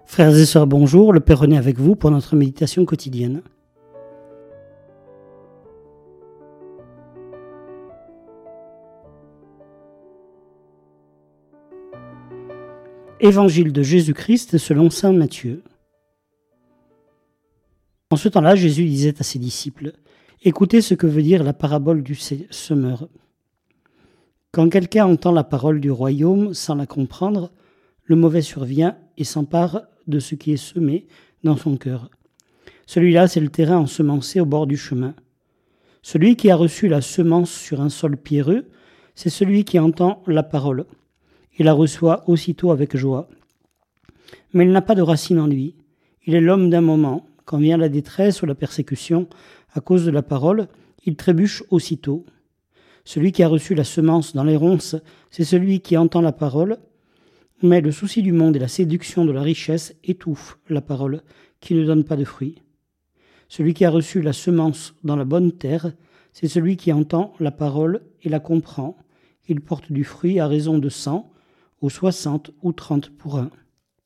Frères et sœurs, bonjour, le Père René avec vous pour notre méditation quotidienne. Évangile de Jésus-Christ selon saint Matthieu. En ce temps-là, Jésus disait à ses disciples : « Écoutez ce que veut dire la parabole du semeur. Quand quelqu'un entend la parole du royaume sans la comprendre, le mauvais survient et s'empare de ce qui est semé dans son cœur. Celui-là, c'est le terrain ensemencé au bord du chemin. Celui qui a reçu la semence sur un sol pierreux, c'est celui qui entend la parole. Il la reçoit aussitôt avec joie. Mais il n'a pas de racine en lui. Il est l'homme d'un moment. Quand vient la détresse ou la persécution à cause de la parole, il trébuche aussitôt. Celui qui a reçu la semence dans les ronces, c'est celui qui entend la parole, mais le souci du monde et la séduction de la richesse étouffent la parole, qui ne donne pas de fruits. Celui qui a reçu la semence dans la bonne terre, c'est celui qui entend la parole et la comprend. Il porte du fruit à raison de 100, ou 60, ou 30 pour un.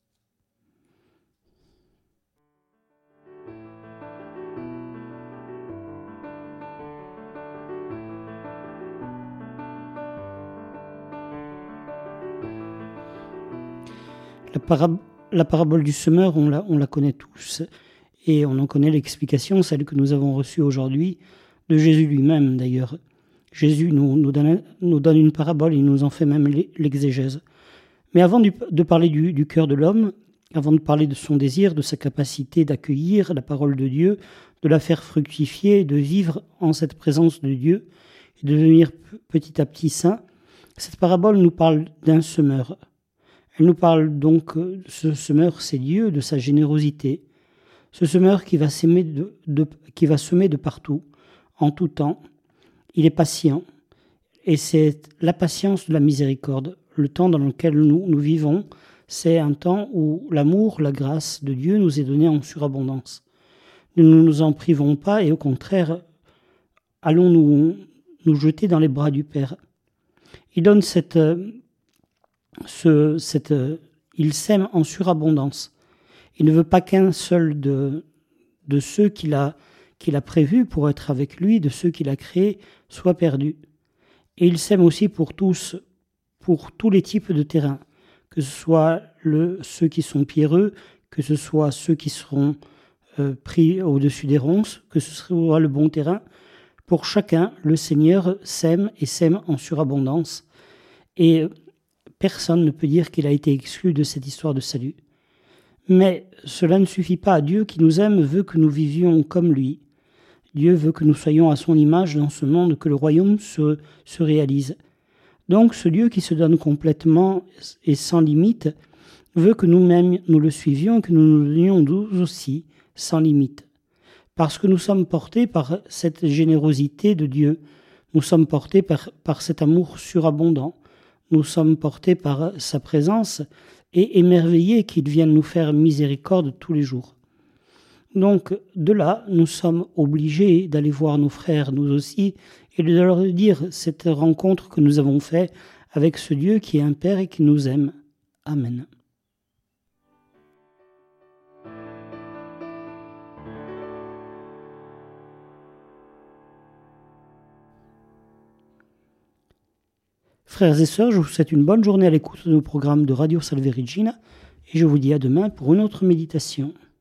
La parabole du semeur, on la connaît tous, et on en connaît l'explication, celle que nous avons reçue aujourd'hui, de Jésus lui-même d'ailleurs. Jésus nous donne une parabole, il nous en fait même l'exégèse. Mais avant de parler du cœur de l'homme, avant de parler de son désir, de sa capacité d'accueillir la parole de Dieu, de la faire fructifier, de vivre en cette présence de Dieu, et de devenir petit à petit saint, cette parabole nous parle d'un semeur. Elle nous parle donc, ce semeur, c'est Dieu, de sa générosité. Ce semeur qui va semer de partout, en tout temps. Il est patient, et c'est la patience de la miséricorde. Le temps dans lequel nous vivons, c'est un temps où l'amour, la grâce de Dieu nous est donnée en surabondance. Nous ne nous en privons pas, et au contraire, allons nous jeter dans les bras du Père. Il donne il sème en surabondance. Il ne veut pas qu'un seul de ceux qu'il a prévus pour être avec lui, de ceux qu'il a créés, soit perdu. Et il sème aussi pour tous les types de terrains, que ce soit ceux qui sont pierreux, que ce soit ceux qui seront pris au-dessus des ronces, que ce soit le bon terrain. Pour chacun, le Seigneur sème et sème en surabondance. Et personne ne peut dire qu'il a été exclu de cette histoire de salut. Mais cela ne suffit pas. Dieu qui nous aime veut que nous vivions comme lui. Dieu veut que nous soyons à son image dans ce monde, que le royaume se réalise. Donc ce Dieu qui se donne complètement et sans limite veut que nous-mêmes nous le suivions et que nous nous donnions nous aussi sans limite. Parce que nous sommes portés par cette générosité de Dieu. Nous sommes portés par cet amour surabondant. Nous sommes portés par sa présence et émerveillés qu'il vienne nous faire miséricorde tous les jours. Donc, de là, nous sommes obligés d'aller voir nos frères, nous aussi, et de leur dire cette rencontre que nous avons faite avec ce Dieu qui est un Père et qui nous aime. Amen. Frères et sœurs, je vous souhaite une bonne journée à l'écoute de nos programmes de Radio Salve Regina et je vous dis à demain pour une autre méditation.